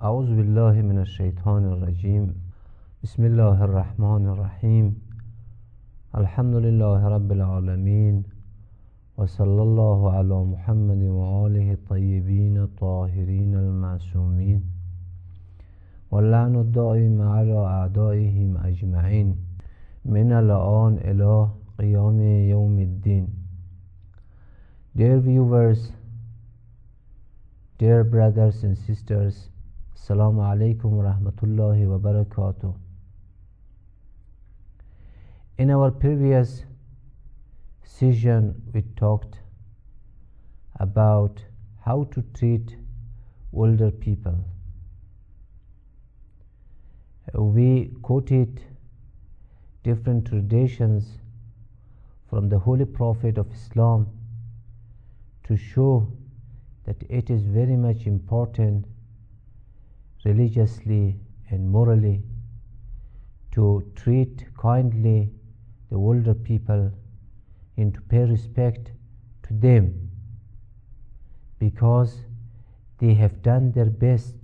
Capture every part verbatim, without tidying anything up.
أعوذ بالله من الشيطان الرجيم. بسم الله الرحمن الرحيم. الحمد لله رب العالمين، وصلى الله على محمد وآله الطيبين الطاهرين المعصومين، واللعن الدائم على أعدائهم أجمعين من الآن إلى قيام يوم الدين. Dear viewers, dear brothers and sisters, Assalamu alaikum wa rahmatullahi wa barakatuh. In our previous session, we talked about how to treat older people. We quoted different traditions from the Holy Prophet of Islam to show that it is very much important religiously and morally to treat kindly the older people and to pay respect to them, because they have done their best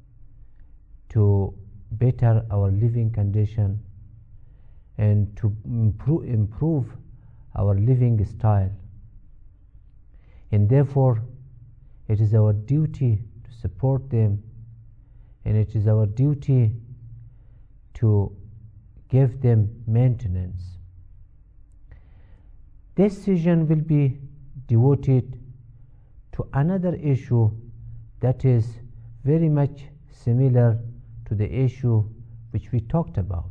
to better our living condition and to improve, improve our living style. And therefore it is our duty to support them, and it is our duty to give them maintenance. This session will be devoted to another issue that is very much similar to the issue which we talked about.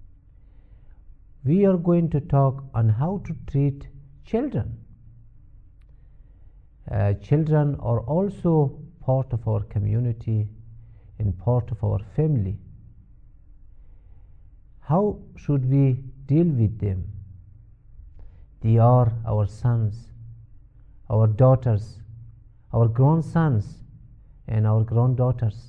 We are going to talk on how to treat children. Uh, children are also part of our community and part of our family. How should we deal with them? They are our sons, our daughters, our grandsons, and our granddaughters.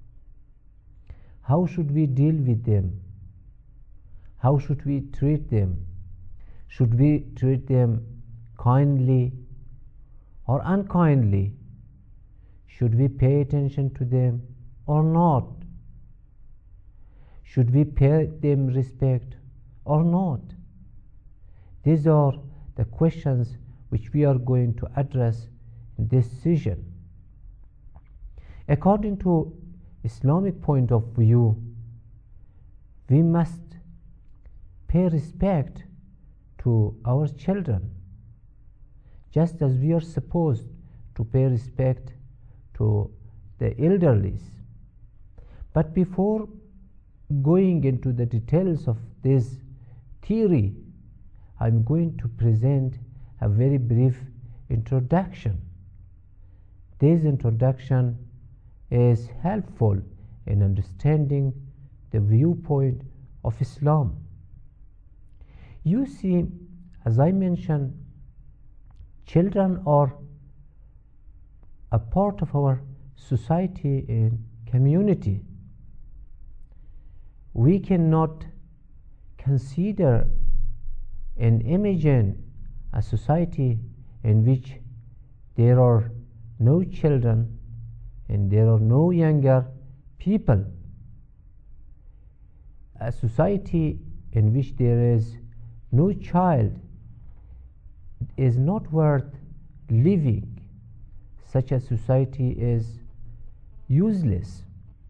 How should we deal with them? How should we treat them? Should we treat them kindly or unkindly? Should we pay attention to them or not? Should we pay them respect or not? These are the questions which we are going to address in this session. According to Islamic point of view, we must pay respect to our children, just as we are supposed to pay respect to the elderlies. But before going into the details of this theory, I'm going to present a very brief introduction. This introduction is helpful in understanding the viewpoint of Islam. You see, as I mentioned, children are a part of our society and community. We cannot consider and imagine a society in which there are no children and there are no younger people. A society in which there is no child is not worth living. Such a society is useless.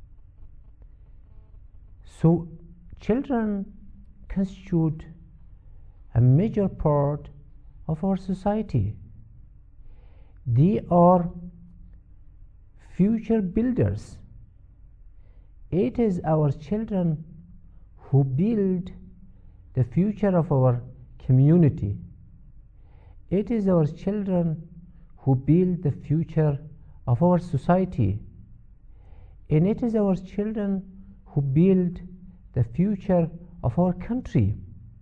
So children constitute a major part of our society. They are future builders. It is our children who build the future of our community. It is our children who build the future of our society. And it is our children who build the future of our country.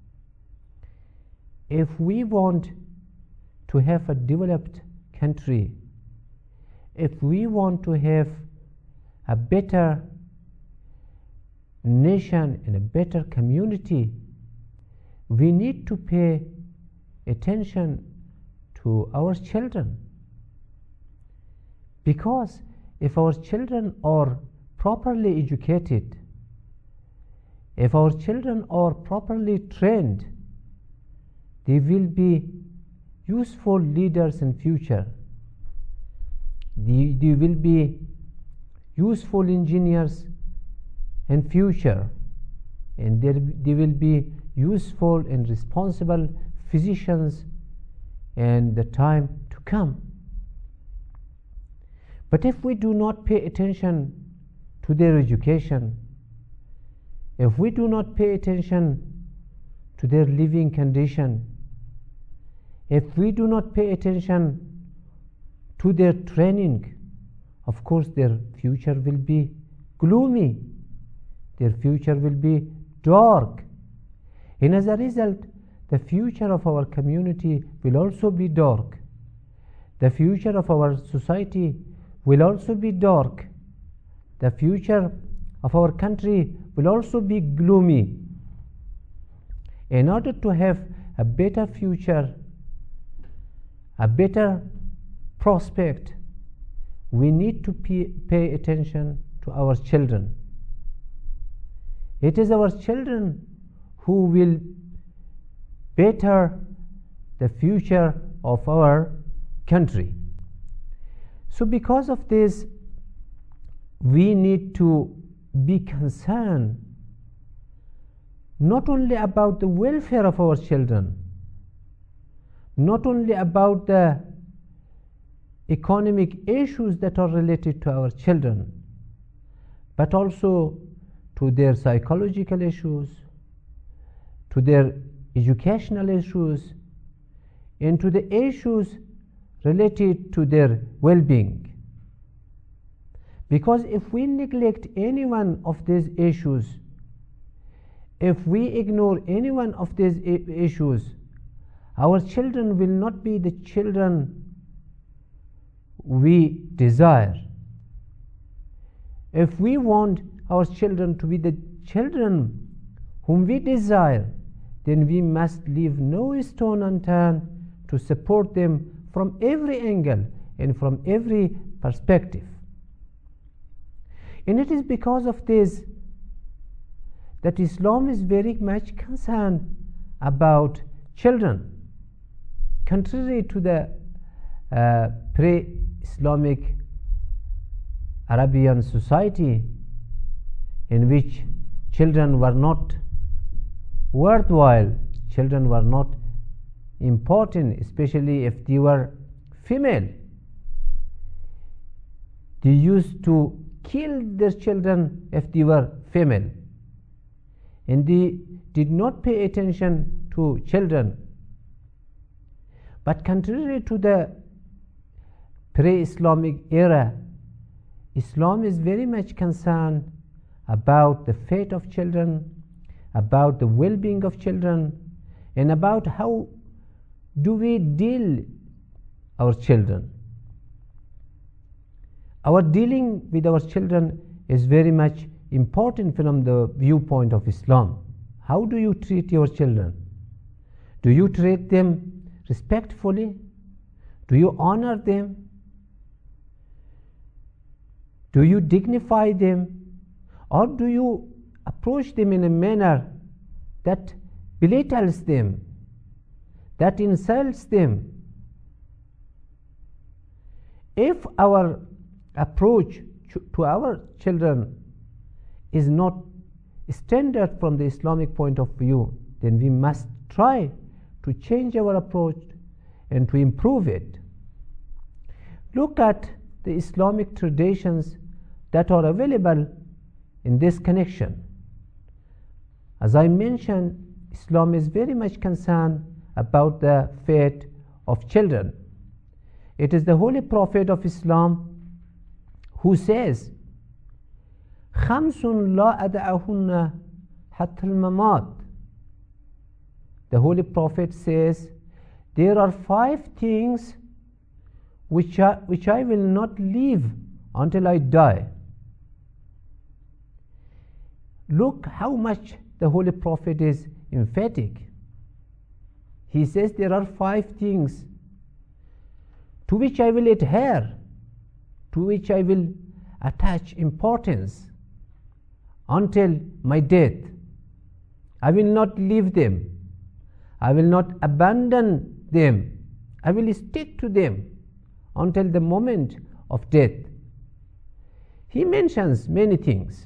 If we want to have a developed country, if we want to have a better nation and a better community, we need to pay attention to our children. Because if our children are properly educated, if our children are properly trained, they will be useful leaders in future. They, they will be useful engineers in future, and they, they will be useful and responsible physicians in the time to come. But if we do not pay attention to their education, if we do not pay attention to their living condition, if we do not pay attention to their training, of course their future will be gloomy, their future will be dark, and as a result the future of our community will also be dark, the future of our society will also be dark, the future of our country will also be gloomy. In order to have a better future, a better prospect, we need to pay, pay attention to our children. It is our children who will better the future of our country. So because of this, we need to be concerned not only about the welfare of our children, not only about the economic issues that are related to our children, but also to their psychological issues, to their educational issues, and to the issues related to their well-being. Because if we neglect any one of these issues, if we ignore any one of these I- issues, our children will not be the children we desire. If we want our children to be the children whom we desire, then we must leave no stone unturned to support them from every angle and from every perspective. And it is because of this that Islam is very much concerned about children. Contrary to the uh, pre-Islamic Arabian society, in which children were not worthwhile, children were not important, especially if they were female. They used to kill their children if they were female, and they did not pay attention to children. But contrary to the pre-Islamic era, Islam is very much concerned about the fate of children, about the well-being of children, and about how do we deal our children. Our dealing with our children is very much important from the viewpoint of Islam. How do you treat your children? Do you treat them respectfully? Do you honor them? Do you dignify them? Or do you approach them in a manner that belittles them, that insults them? If our approach to our children is not standard from the Islamic point of view, then we must try to change our approach and to improve it. Look at the Islamic traditions that are available in this connection. As I mentioned, Islam is very much concerned about the fate of children. It is the Holy Prophet of Islam who says, خَمْسٌ لَا أَدَعَهُنَّ حَتَّى الْمَمَاتِ. The Holy Prophet says, there are five things which I, which I will not leave until I die. Look how much the Holy Prophet is emphatic. He says there are five things to which I will adhere, to which I will attach importance. until my death. I will not leave them. I will not abandon them. I will stick to them until the moment of death. He mentions many things.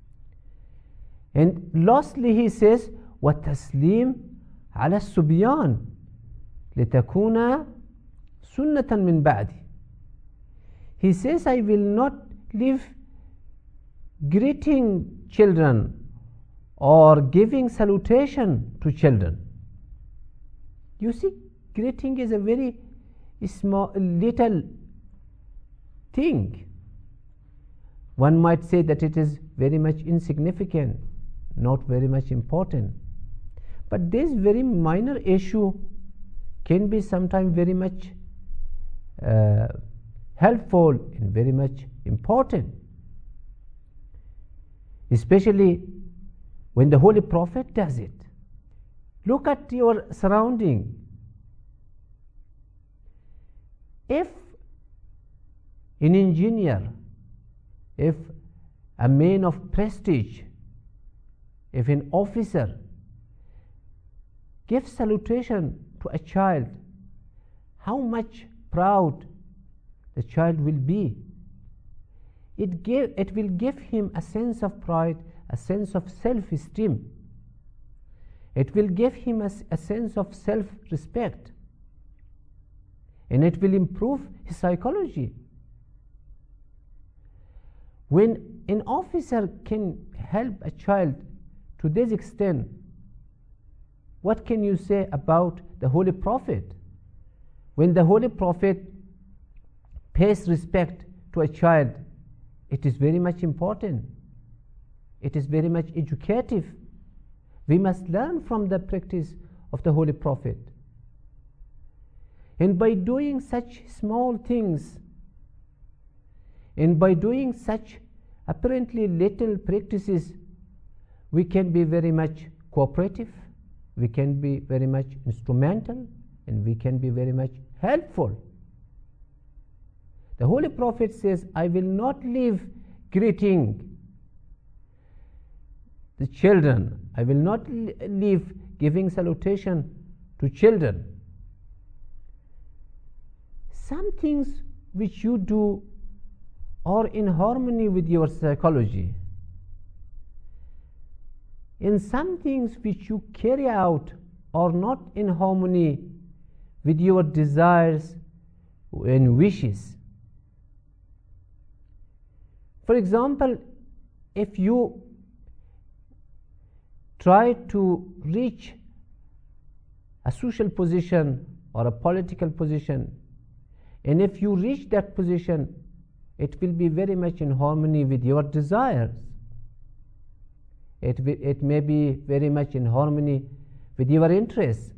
And lastly he says, وَالتَّسْلِيمُ عَلَى الصُّبْيَانِ لِتَكُونَ سُنَّةً مِنْ بَعْدِ. He says, I will not leave greeting children or giving salutation to children. You see, greeting is a very small, little thing. One might say that it is very much insignificant, not very much important. But this very minor issue can be sometimes very much uh, helpful and very much important, especially when the Holy Prophet does it. Look at your surrounding. If an engineer, if a man of prestige, if an officer gives salutation to a child, how much proud the child will be. It, give, it will give him a sense of pride, a sense of self-esteem. It will give him a, a sense of self-respect. And it will improve his psychology. When an officer can help a child to this extent, what can you say about the Holy Prophet? When the Holy Prophet pays respect to a child, it is very much important. It is very much educative. We must learn from the practice of the Holy Prophet. And by doing such small things, and by doing such apparently little practices, we can be very much cooperative, we can be very much instrumental, and we can be very much helpful. The Holy Prophet says, I will not leave greeting the children, I will not leave giving salutation to children. Some things which you do are in harmony with your psychology. And some things which you carry out are not in harmony with your desires and wishes. For example, if you try to reach a social position or a political position, and if you reach that position, it will be very much in harmony with your desires. It, it may be very much in harmony with your interests.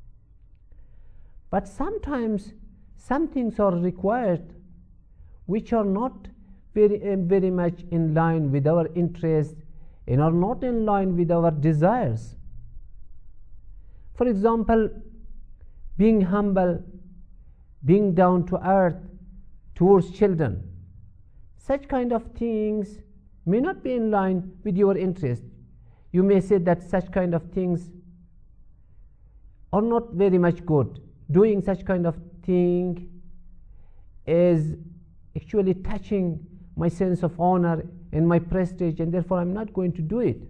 But sometimes some things are required which are not very, uh, very much in line with our interests and are not in line with our desires. For example, being humble, being down to earth towards children. Such kind of things may not be in line with your interest. You may say that such kind of things are not very much good. Doing such kind of thing is actually touching my sense of honor and my prestige, and therefore I'm not going to do it.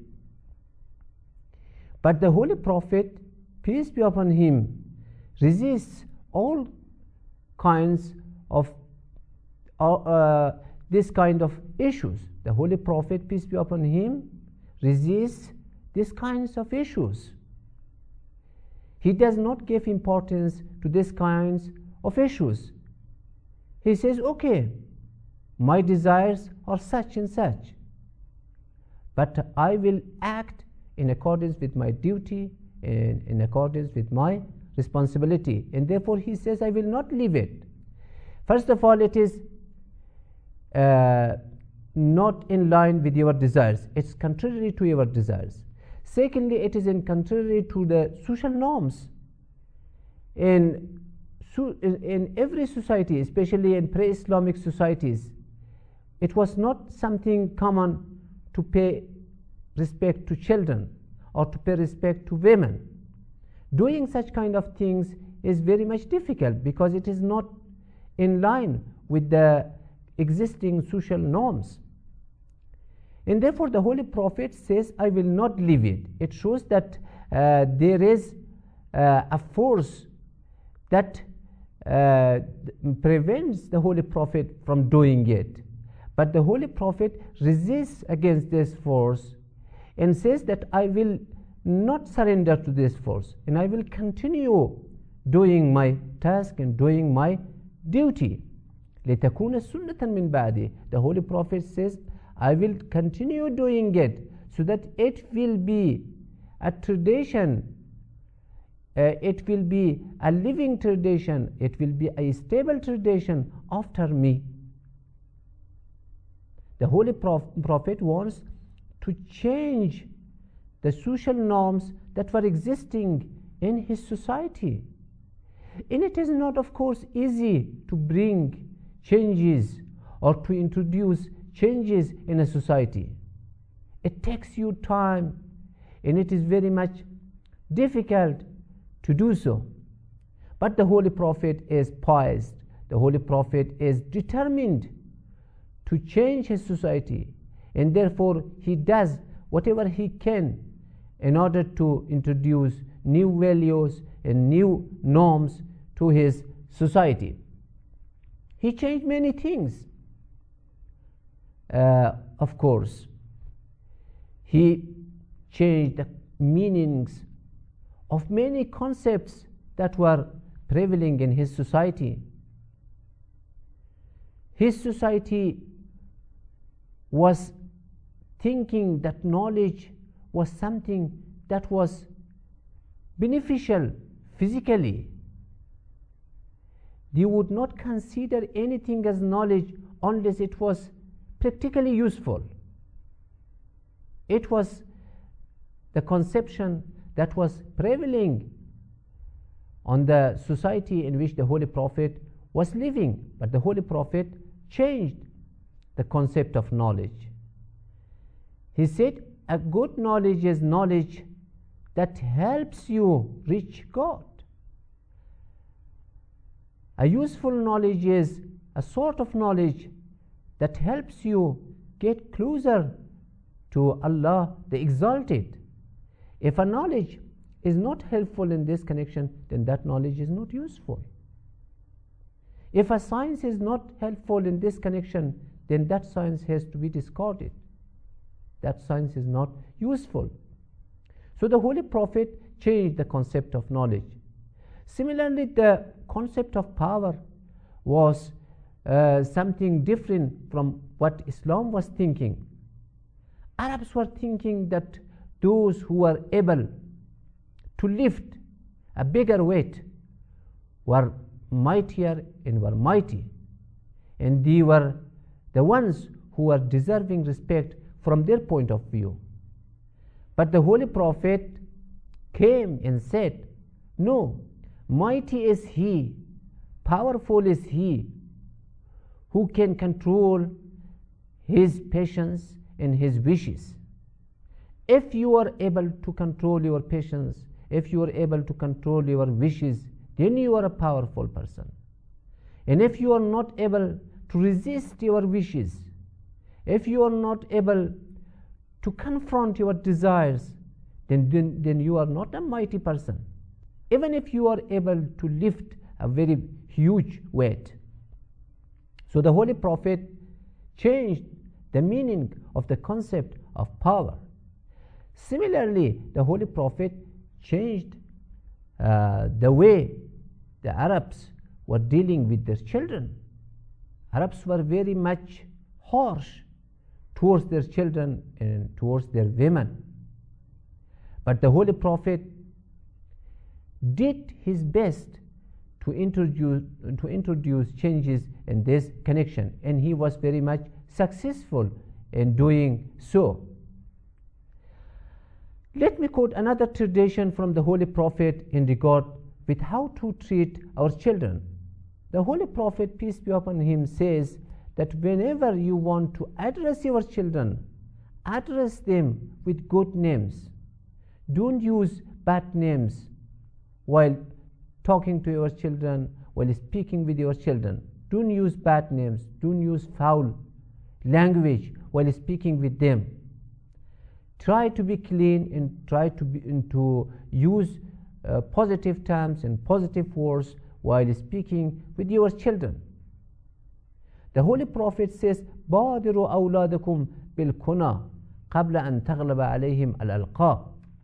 But the Holy Prophet, peace be upon him, resists all kinds of uh, uh, this kind of issues. The Holy Prophet, peace be upon him, resists these kinds of issues. He does not give importance to these kinds of issues. He says, okay, my desires are such and such, but I will act in accordance with my duty and in accordance with my responsibility, and therefore he says, I will not leave it. First of all, it is uh, not in line with your desires. It's contrary to your desires. Secondly, it is in contrary to the social norms. In, in, in every society, especially in pre-Islamic societies, it was not something common to pay respect to children or to pay respect to women. Doing such kind of things is very much difficult because it is not in line with the existing social norms. And therefore the Holy Prophet says, I will not leave it. It shows that uh, there is uh, a force that uh, prevents the Holy Prophet from doing it. But the Holy Prophet resists against this force and says that I will not surrender to this force, and I will continue doing my task and doing my duty. لِتَكُونَ سُنَّةً مِّن بَعْدِي. The Holy Prophet says, I will continue doing it so that it will be a tradition, uh, it will be a living tradition, it will be a stable tradition after me. The Holy Prof- Prophet wants to change the social norms that were existing in his society. And it is not, of course, easy to bring changes or to introduce changes in a society. It takes you time, and it is very much difficult to do so. But the Holy Prophet is poised. The Holy Prophet is determined to change his society, and therefore he does whatever he can in order to introduce new values and new norms to his society. He changed many things. Uh, of course, he changed the meanings of many concepts that were prevailing in his society. His society was thinking that knowledge was something that was beneficial physically. They would not consider anything as knowledge unless it was practically useful. It was the conception that was prevailing on the society in which the Holy Prophet was living. But the Holy Prophet changed the concept of knowledge. He said, a good knowledge is knowledge that helps you reach God. A useful knowledge is a sort of knowledge that helps you get closer to Allah the Exalted. If a knowledge is not helpful in this connection, then that knowledge is not useful. If a science is not helpful in this connection, then that science has to be discarded. That science is not useful. So the Holy Prophet changed the concept of knowledge. Similarly, the concept of power was uh, something different from what Islam was thinking. Arabs were thinking that those who were able to lift a bigger weight were mightier and were mighty, and they were the ones who were deserving respect from their point of view. But the Holy Prophet came and said, no, mighty is he, powerful is he who can control his passions and his wishes. If you are able to control your passions, if you are able to control your wishes, then you are a powerful person. And if you are not able to resist your wishes, if you are not able to confront your desires, then, then, then you are not a mighty person. Even if you are able to lift a very huge weight. So the Holy Prophet changed the meaning of the concept of power. Similarly, the Holy Prophet changed uh, the way the Arabs were dealing with their children. Arabs were very much harsh towards their children and towards their women. But the Holy Prophet did his best to introduce, to introduce changes in this connection, and he was very much successful in doing so. Let me quote another tradition from the Holy Prophet in regard with how to treat our children. The Holy Prophet, peace be upon him, says that whenever you want to address your children, address them with good names. Don't use bad names while talking to your children, while speaking with your children. Don't use bad names. Don't use foul language while speaking with them. Try to be clean and try to, be, and to use uh, positive terms and positive words while speaking with your children. The Holy Prophet says, بادروا أولادكم بالكنى قبل أن تغلب عليهم الألقاب.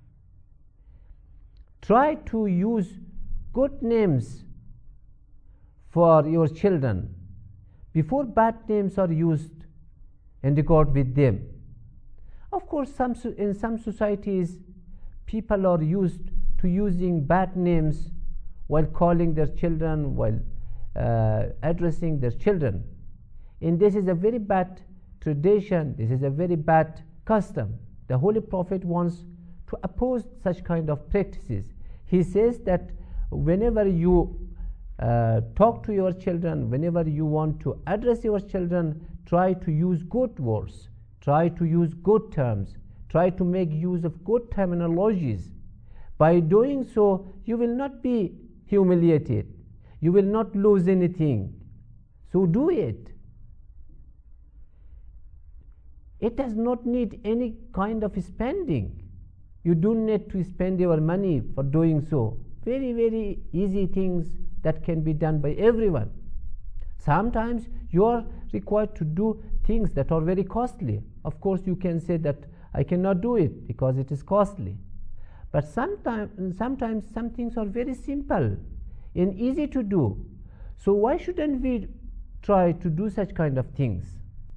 Try to use good names for your children before bad names are used in regard with them. Of course, some, in some societies, people are used to using bad names while calling their children, while uh, addressing their children. And this is a very bad tradition, this is a very bad custom. The Holy Prophet wants to oppose such kind of practices. He says that whenever you uh, talk to your children, whenever you want to address your children, try to use good words, try to use good terms, try to make use of good terminologies. By doing so, you will not be humiliated, you will not lose anything. So do it. It does not need any kind of spending. You don't need to spend your money for doing so. Very, very easy things that can be done by everyone. Sometimes you are required to do things that are very costly. Of course, you can say that I cannot do it because it is costly. But sometimes, sometimes some things are very simple and easy to do. So why shouldn't we try to do such kind of things?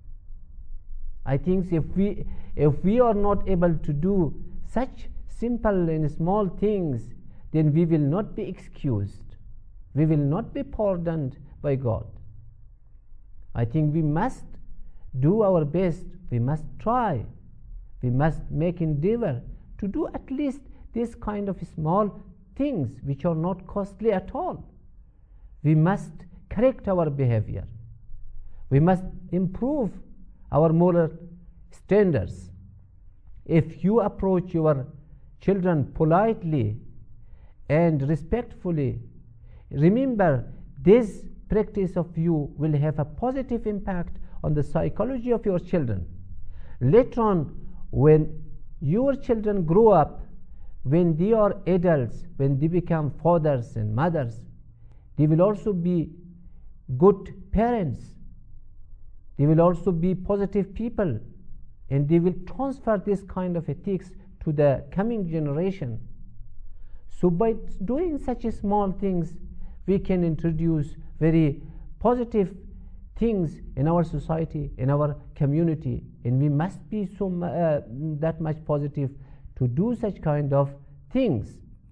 I think if we, if we are not able to do such simple and small things, then we will not be excused. We will not be pardoned by God. I think we must do our best. We must try. We must make endeavor to do at least this kind of small things which are not costly at all. We must correct our behavior. We must improve our moral standards. If you approach your children politely and respectfully, remember this practice of you will have a positive impact on the psychology of your children. Later on, when your children grow up, when they are adults, when they become fathers and mothers, they will also be good parents. They will also be positive people, and they will transfer this kind of ethics to the coming generation. So by doing such small things, we can introduce very positive things in our society, in our community, and we must be so uh, that much positive to do such kind of things.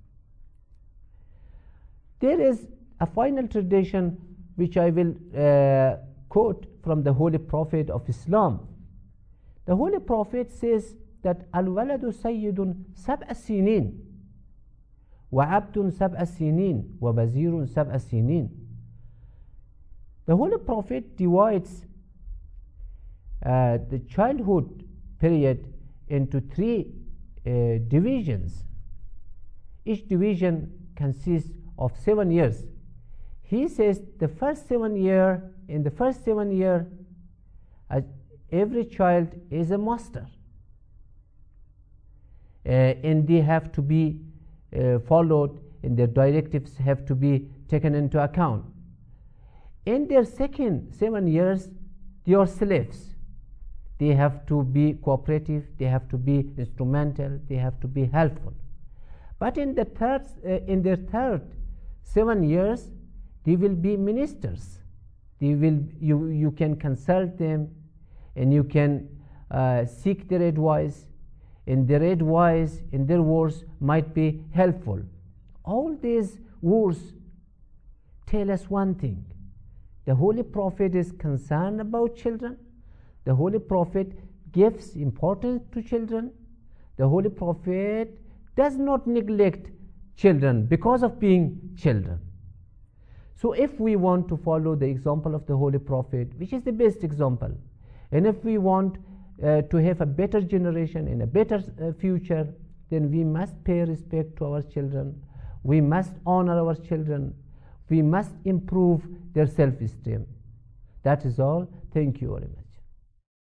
There is a final tradition which I will uh, quote from the Holy Prophet of Islam. The Holy Prophet says that Al-waladu sayyidun sab'a sinin wa abdun sab'a sinin wa bazirun sab'a sinin. The Holy Prophet divides uh, the childhood period into three uh, divisions. Each division consists of seven years. He says the first seven year, in the first seven year, uh, every child is a master, uh, and they have to be uh, followed, and their directives have to be taken into account. In their second seven years, they are slaves. They have to be cooperative, they have to be instrumental, they have to be helpful. But in the third, uh, in their third seven years, they will be ministers. They will, you, you can consult them, and you can uh, seek their advice, and their advice and their words might be helpful. All these words tell us one thing. The Holy Prophet is concerned about children. The Holy Prophet gives importance to children. The Holy Prophet does not neglect children because of being children. So if we want to follow the example of the Holy Prophet, which is the best example, and if we want uh, to have a better generation and a better uh, future, then we must pay respect to our children. We must honor our children. We must improve their self-esteem. That is all. Thank you very much.